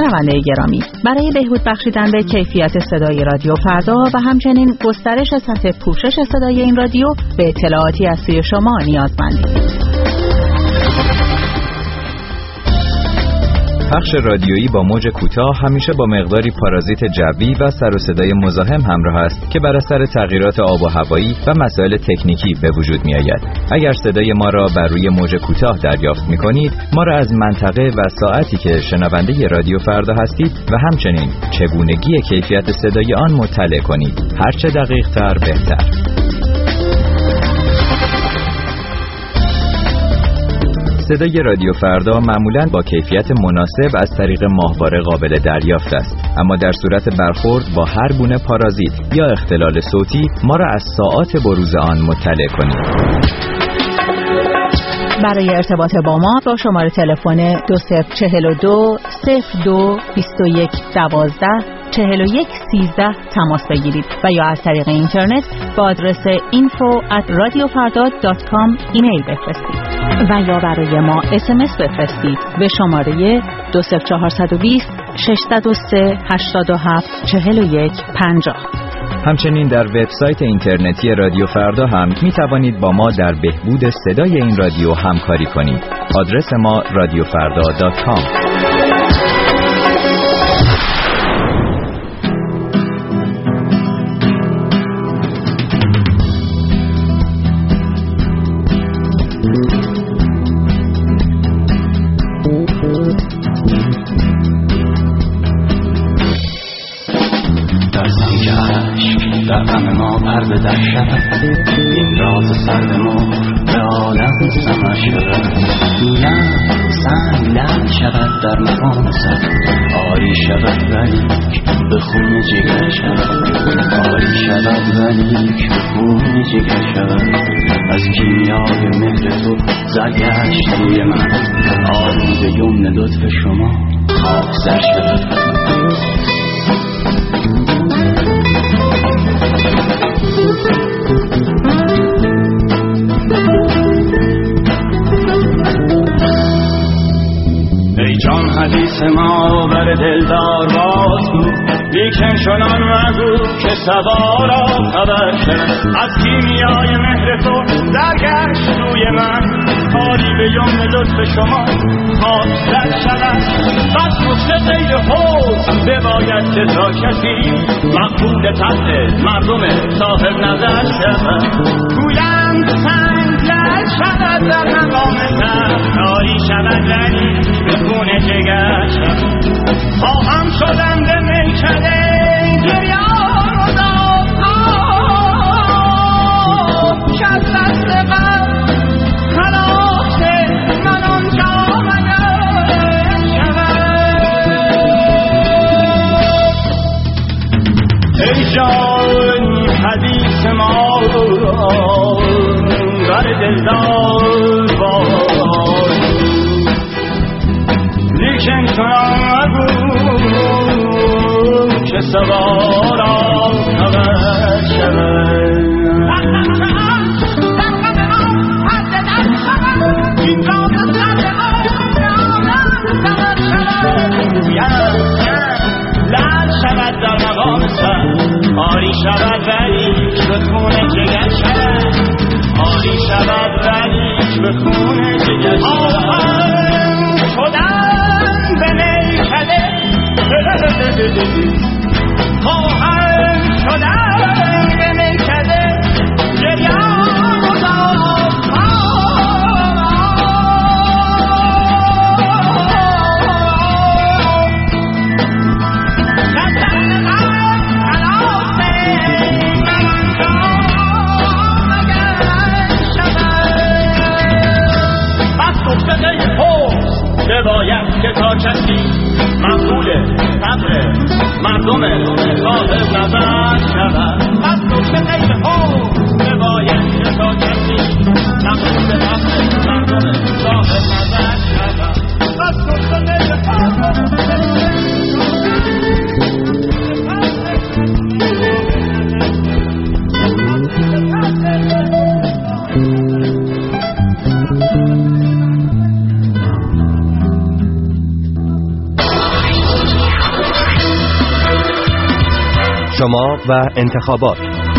شنونده گرامی، برای بهبود بخشیدن به کیفیت صدای رادیو فردا و همچنین گسترش سطح پوشش صدای این رادیو به اطلاعاتی از سوی شما نیازمندیم. پخش رادیویی با موج کوتاه همیشه با مقداری پارازیت جوی و سر و صدای مزاحم همراه است که بر اثر تغییرات آب و هوایی و مسائل تکنیکی به وجود می آید. اگر صدای ما را بر روی موج کوتاه دریافت می کنید، ما را از منطقه و ساعتی که شنونده رادیو فردا هستید و همچنین چگونگی کیفیت صدای آن مطلع کنید. هرچه دقیق تر بهتر. صدای رادیو فردا معمولاً با کیفیت مناسب از طریق ماهواره قابل دریافت است، اما در صورت برخورد با هر گونه پارازیت یا اختلال صوتی ما را از ساعات بروز آن مطلع کنید. برای ارتباط با ما با شماره تلفن 2042 02 21 12 41 13 تماس بگیرید و یا از طریق اینترنت با آدرس info@radiofarda.com ایمیل بفرستید و یا برای ما SMS بفرستید به شماره 20420 603 87 41 50. همچنین در وبسایت اینترنتی رادیو فردا هم می توانید با ما در بهبود صدای این رادیو همکاری کنید. آدرس ما radiofarda.com. در غم ما پرده در شود، این راز سرد مهر به عالم سمر شود. لب سنگ لب شود در مقام سر، آری شود ولیک به خون جگر شود. آری شود ولیک به خون جگر شود. از کیمیای مهر تو زرگشت روی من، آلوده یمن لطف شما خاک زر شود. ای جان حدیث ما بر دلدار باز گو، لیکن چنان مگو که سوارا خبر شد. از کیمیای مهر تو درگشت روی من، کاری به یمن لطف شما خاک در شود. بس گفته غیر حوض بباید که تا کسی مقبول طبع مردم صاحب نظر شود. گویم سنگ لعل شود در مقام سر، کاری شود ولی به خون جگر شود. خواهم شدم به میکده گریان و دادها، شد دست غم خلاص من آنجا مگر شود. ای جان حدیث ما بر دلدار باز، لیکن چنان مگو که سوارا خبر شود. لعل شود در مقام سر، آری شود ولی به خون جگر شود. آری شود ولی به خون جگر شود. خودم به میکده خواهم شدم به میکده گریان و دادها. باید که تا کسی مقبول طبع مردم صاحب نظر شود. پس نکته غیر حوض باید که تا کسی مقبول طبع مردم صاحب نظر شود. پس نکته غیر حوض اوباما و انتخابات.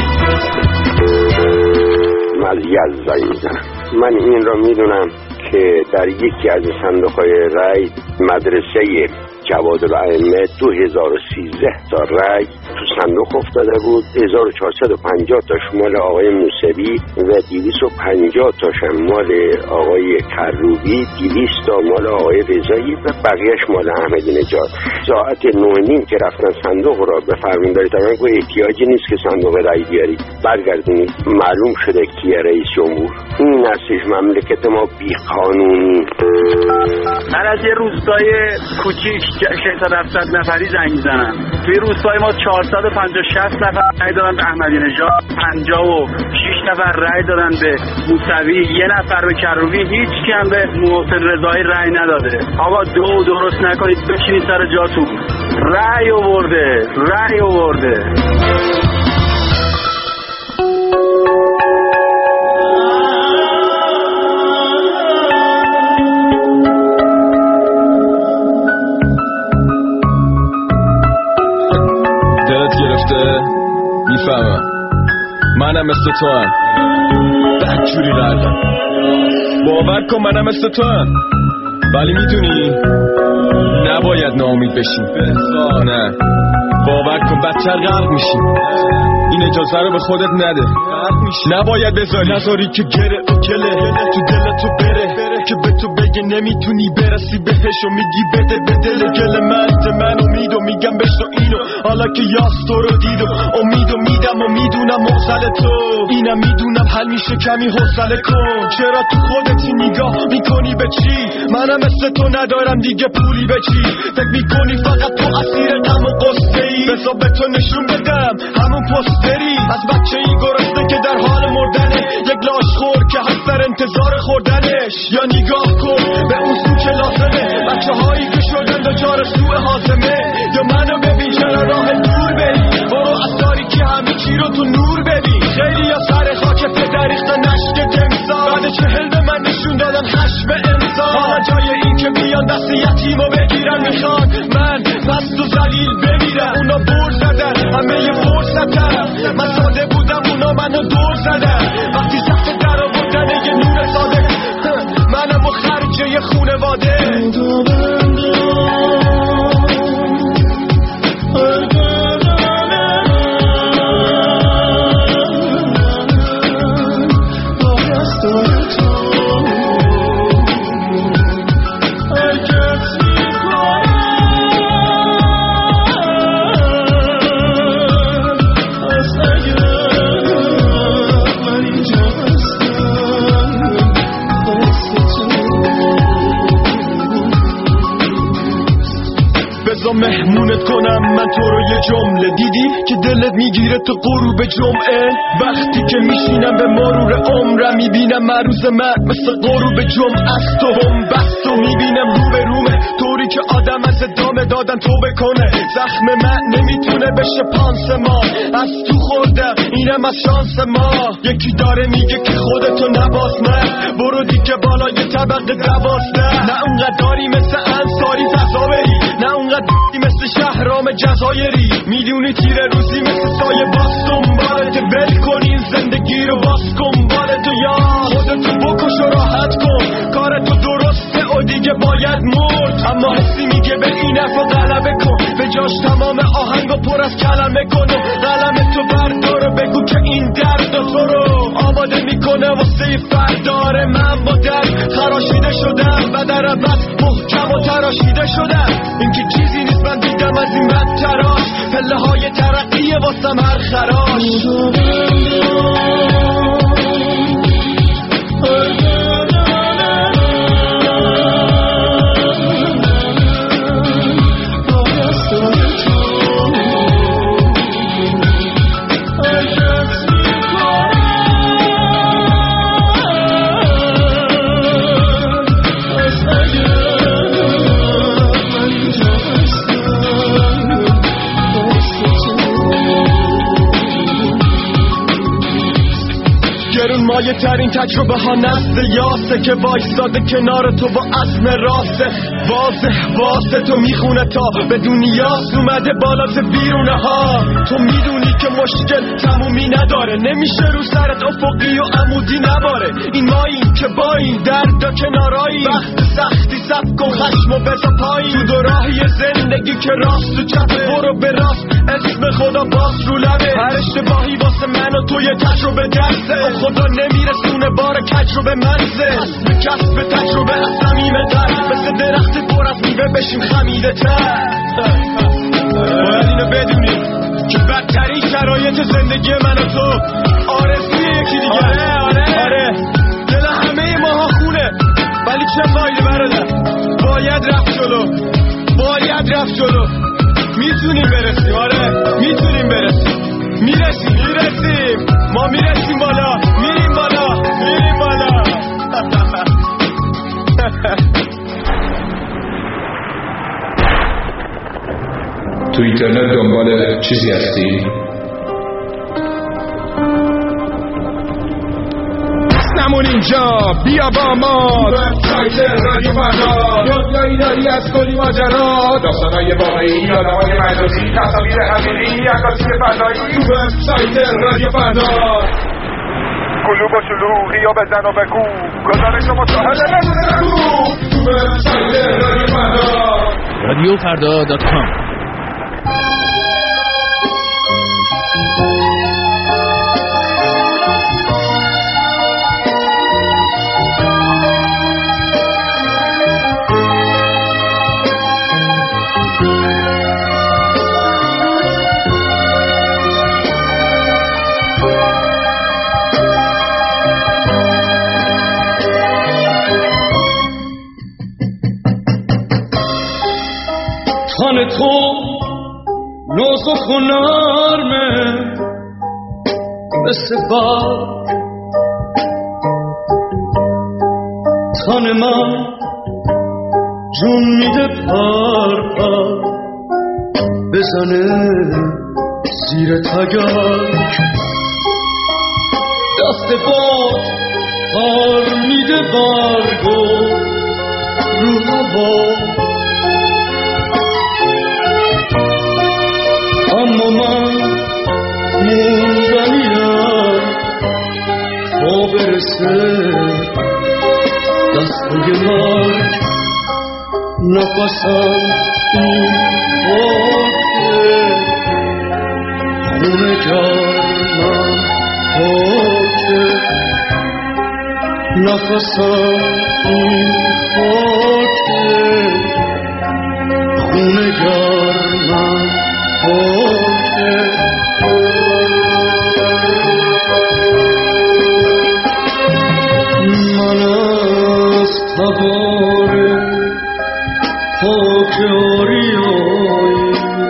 مزیت زنگ میزنم. من این را میدونم که در یکی از صندوق‌های رای مدرسه جوادالائمه 2013 تا رای تو صندوق افتاده بود. 1450 تا شمال آقای موسوی و 250 تا مال آقای کروبی، 200 تا مال آقای رضایی و بقیهش مال احمدی نژاد. ساعت 9:30 که رفتن صندوق را به فرمانداری دادن گفت احتیاجی نیست که صندوق رای بیارید، برگردونید. معلوم شده کیه رئیس جمهور. این هستش مملکت ما بی قانونی. من از یه روستای کوچیک 600-700 نفری زنگ میزنم. توی روستای ما 450-60 نفر رای دادن به احمدی نژاد، 56 نفر رای دادن به موسوی، 1 نفر به کروبی، هیچ کی هم به محسن رضایی رای نداده. آقا درست نکنید، بشینید سر جاتون. رای آورده. میفهمم منم مثل تو هم بدجوری رردم، باور کن منم مثل تو هم، ولی میدونی نباید ناامید بشیم. نه باور کن بدتر غرق میشیم. این اجازه رو به خودت نده. نباید نذاری که گره تو دلتو بره که به تو بگه نمیتونی برسی بهش و میگی بده به دل گل من امیدو میگم بشتو اینو حالا که یاس تو رو دیدم امیدو میدم و میدونم موصل تو اینم میدونم حل میشه کمی حوصله کن. چرا تو خودتی نگاه میکنی به چی؟ منم مثل تو ندارم دیگه پولی به چی؟ فکر میکنی فقط تو اسیر غم و قصه ای؟ بذار به تو نشون بدم همون پستری از بچه ای گرسنه که در حال مردنه، یک لاش خور که هست در انتظار خوردنش. یا نگاه کن به اون سو که لازمه، بچه هایی که شدن دچار سوء هاضمه. یا منو ببین چرا راه دور بری، برو از تاریکی همه چی رو تو نور ببین. خیلی یا سر خاک پدر ریختن نشک تمثال، بعد 40 به من نشون دادن خشم انسان. حالا جای این که بیان دست یتیمو بگیرن میخوان من مست و ذلیل بمیرم. اونا بر زدن همه ی فرصتم، من ساده بودم اونا منو دور زدن. وقتی سخت در آوردن یه نور صادق، منم و خرجه ی خونواده. مهمونت کنم من تو رو یه جمله، دیدی که دلت میگیره تو غروب جمعه؟ وقتی که میشینم به مرور عمرم میبینم مروز من مثل غروب جمعه است و هم بست و میبینم رو به رومه، طوری که آدم از ادامه دادن توبه کنه. زخم من نمیتونه بشه پانسمان، از تو خوردم اینم از شانس ما. یکی داره میگه که خودتو نباس، من برو دیگه بالای طبقه 12. نه اونقدر داری مثل انصاری فضا بری، نه اونقدر مثل شهرام جزایری. میدونی تیره روزی مثل سایه باز دنبالت، ول کن این زندگی رو باز کن بالتو، یا خودتو بکش و راحت کن. کارتو درسته و دیگه باید مرد، اما حسی میگه به این حرفا غلبه کن. به جاش تمام آهنگو پر از کلمه کن و قلمتو بردار و بگو که این درد تو رو آماده میکنه واسه فردار. من با درد خراشیده شدم و در عوض محکم و تراشیده شدم. این که چیزی نیست من دیدم از این بد تراش، پله های ترقیه واسم هر خراش. ترین تجربه ها نزد یاسه که وایستاده کنار تو با عزم راسته واسه تو میخونه تا به دنیاست اومده بالا ز بیرونه ها. تو میدونی که مشکل تمومی نداره نمیشه رو سرت افقی و عمودی نباره. این ماییم که با این درد و کنارایی وقت سختی سب کن خشم و بزا پایی. تو دو راهی زندگی که راست و چپه برو به راست اسم خدا باز رو لبه. هر اشتباهی واسه من و تو یه تجربه درسه خدا نمیرسونه بار کجربه منزه. کسب تجربه از زمینه در مثل درخت پر از میوه بشیم خمیده تر. باید اینو بدونیم که بدترین شرایط زندگی من و تو آرزوی یکی دیگه. آره دل همه ماها خونه ولی چه فایده برادر. باید رفت جلو میتونیم برسیم. آره میتونیم برسیم. میرسیم ما میرسیم بالا میریم بالا. تو اینترنت دنبال چیزی هستی؟ نمون اینجا بیا با ما وبسایت رادیو فردا. دنیایی داری از کلی ماجرا داستانای واقعی آدمای مجازی تصاویر حقیقی عکاسی فضایی. وبسایت رادیو فردا. کلوب و شلوغی یا بزن و بگو گزارش و مشاهده تو وبسایت رادیو فردا radiofarda.com. تن تو نازک و نرمه مثل برگ. تن من جون میده پر بزنه زیر تگرگ. دست باد پر میده برگو رو هوا. اما من موندنیم تا برسه دستای مرگ. نفسم این خاکه خونه گرمم خاکه. نفسم این خاکه خونه گرمم من از تبار خاک آریایی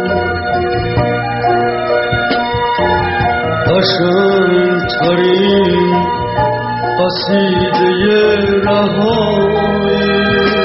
قشنگترین قصیده رهایی.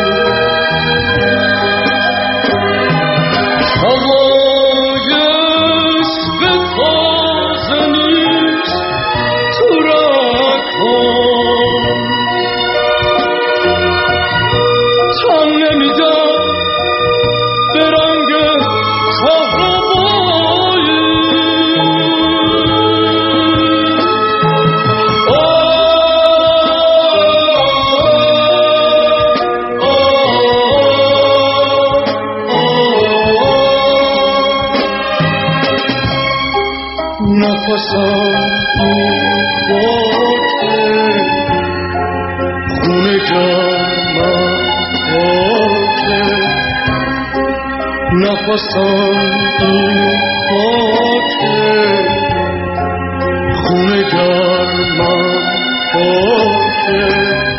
نفسم این خاکه خونه گرمم خاکه.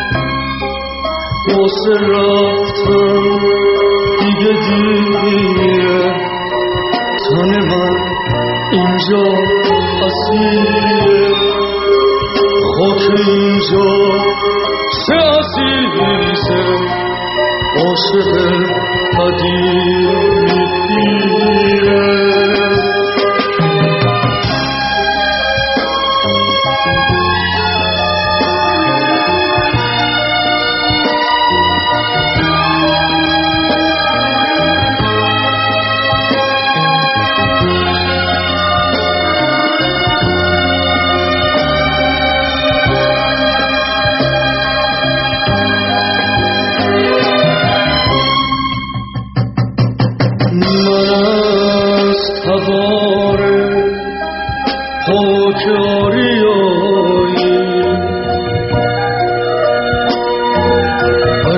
واسه رفتم دیگه دیره تن من اینجا اسیره. خاک اینجا چه عزیزه عاشق قدیم میگیره.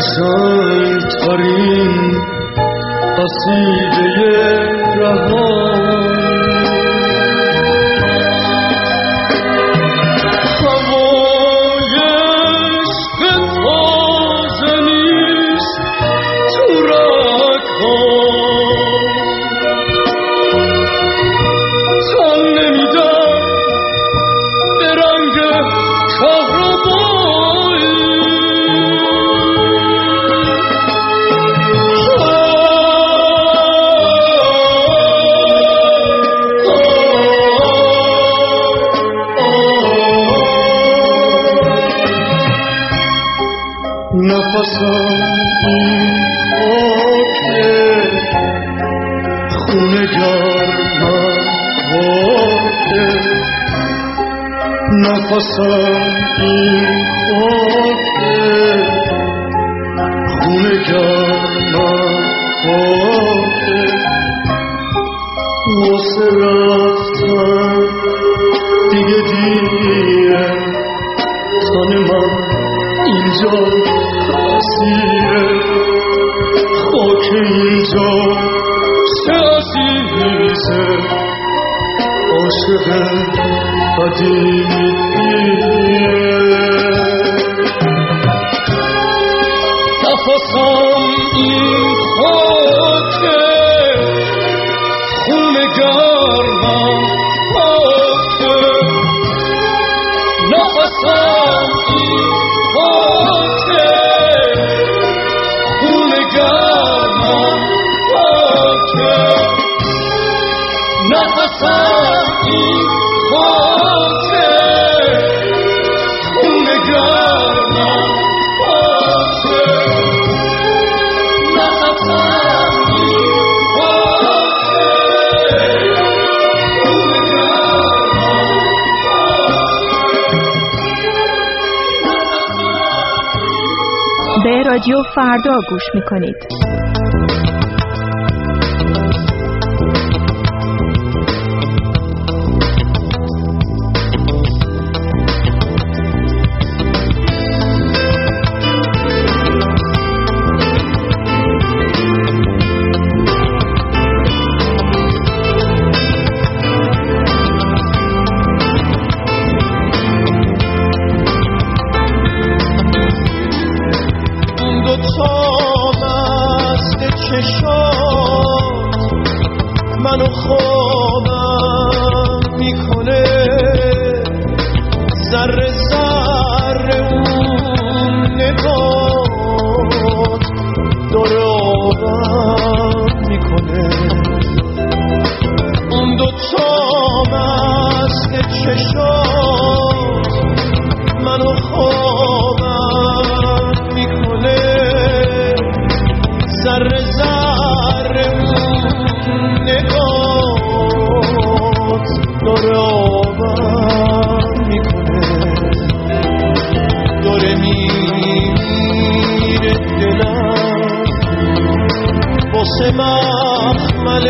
قشنگ ترین قصیده رهان نفسم این خاکه خونه گرمم خاکه واسه رفتن دیگه دیره تن من اینجا اسیره خاک اینجا چه عزیزه عاشقه نفسم این خاکه خونه گرمم خاکه نفسم این خاکه خونه گرمم خاکه نفسم این خاکه خونه گرمم خاکه نفسم این خاکه خونه گرمم خاکه. به رادیو فردا گوش میکنید. منو خوابم میکنه ذره ذره اون نگاه داره آبم میکنه اون دوتا مست چشات منو خوابم میکنه ذره ذره نگات داره آبم میکنه داره میره دلم واسه مخمل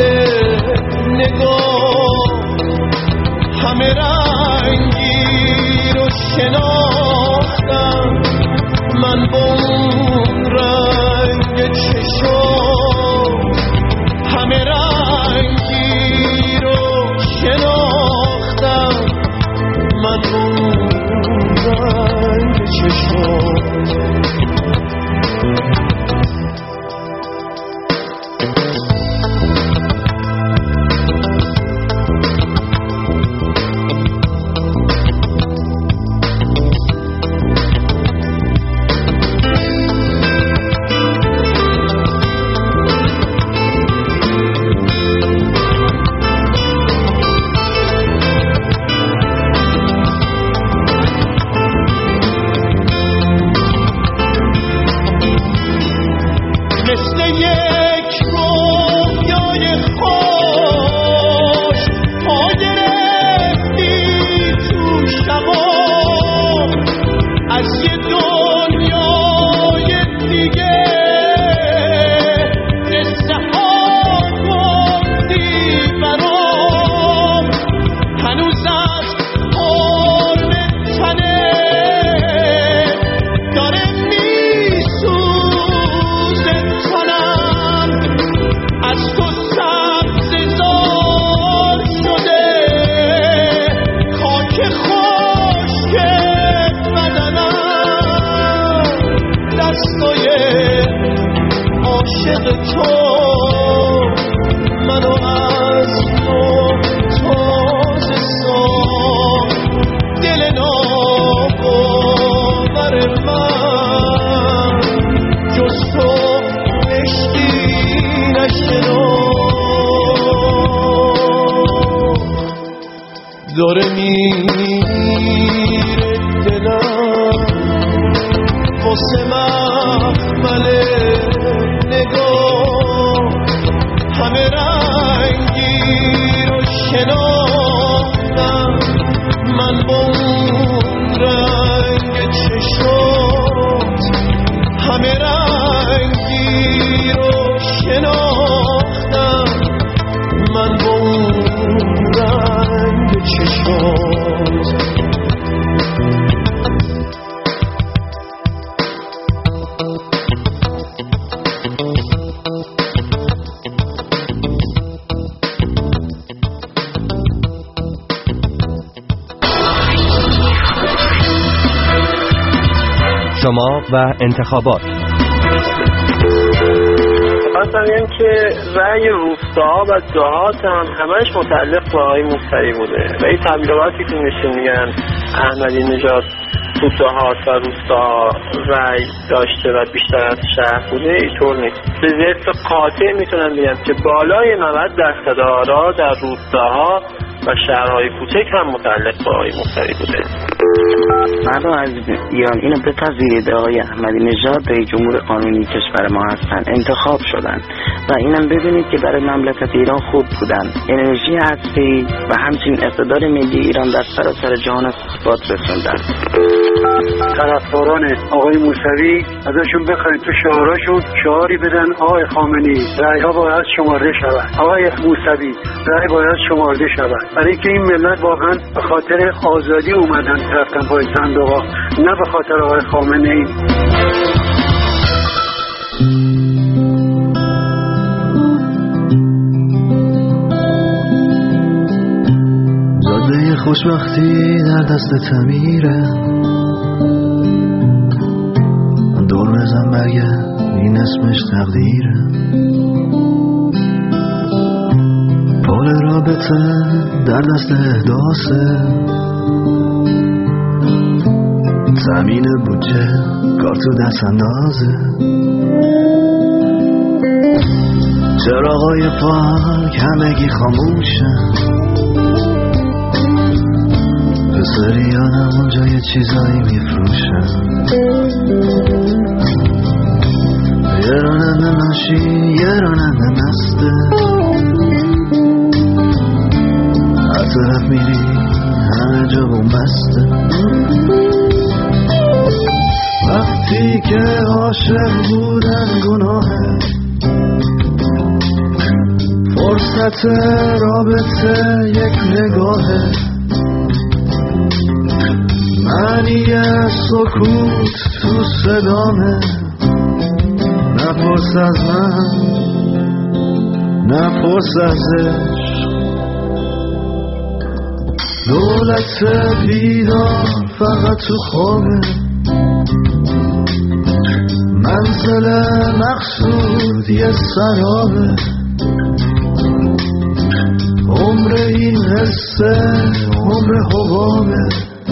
نگاه همه رنگی رو شناختم من با اون رنگ چشم همه رنگی رو شناختم من اون رنگ چشم مثل محمل نگاه همه رنگی رو شناختم من با اون رنگ چشمات همه رنگی رو شناختم من با اون رنگ چشمات شما و انتخابات. خواستم بگم که رأی روستاها و دهات هم همش متعلق به آقای موسوی بوده و این تبلیغاتی که نشون میگن احمدی نژاد تو دهات و روستاها رأی داشته و بیشتر از شهر بوده اینطور نیست. به ضرب قاطع میتونم بگم که بالای 90% آرا در روستاها و شهرهای کوچک هم متعلق به آقای موسوی بوده. مردم عزیز ایران اینو بپذیرید آقای احمدی نژاد رئیس جمهور قانونی کشور ما هستن، انتخاب شدن و اینم ببینید که برای مملکت ایران خوب بودن. انرژی هستی و همچنین اقتدار ملی ایران در سراسر جهان اثبات رسوندن. طرفداران آقای موسوی ازشون بخواید تو شعاراشون شعاری بدن آقای خامنه‌ای رأی‌ها باید شمرده شود، آقای موسوی رأی باید شمرده شود، برای اینکه این ملت واقعا به خاطر آزادی اومدن رفتن پای صندوق‌ها نه به خاطر آقای خامنه‌ای. جاده خوشبختی در دست تمیره، دور بزن برگرد این اسمش تقدیره، پول رابطه در دست احداثه، تامین بودجه کار تو دست اندازه، چراغای پارک همگی خاموشن، پسریانم اونجا یه چیزایی میفروشن، یه راننده ماشین یه راننده مسته، هر طرف میری همه جا بومسته، وقتی که عاشق بودن گناهه، فرصت رابطه یک نگاهه، معنی سکوت تو صدامه، نپرس از من نپرس از عشق، دولت بیدار فقط تو خوابه، منزل مقصود یه سرابه، عمر این حسه عمر حبابه،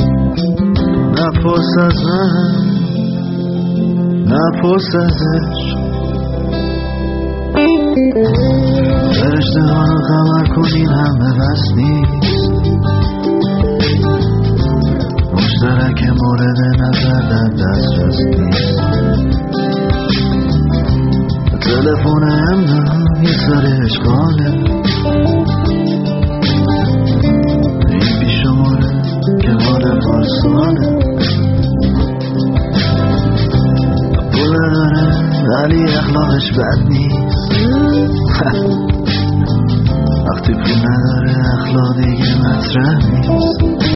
نپرس از من نپرس از عشق، فرشته ها رو خبر کنین همه بس نیست، مشترک مورد نظر در دسترس نیست، تلفن امنم یه سر اشغاله، این بیشماره که مال پارساله، پوله داره ولی اخلاقش بد نیست، وقتی پول نداره اخلاق دیگه مطرح نیست.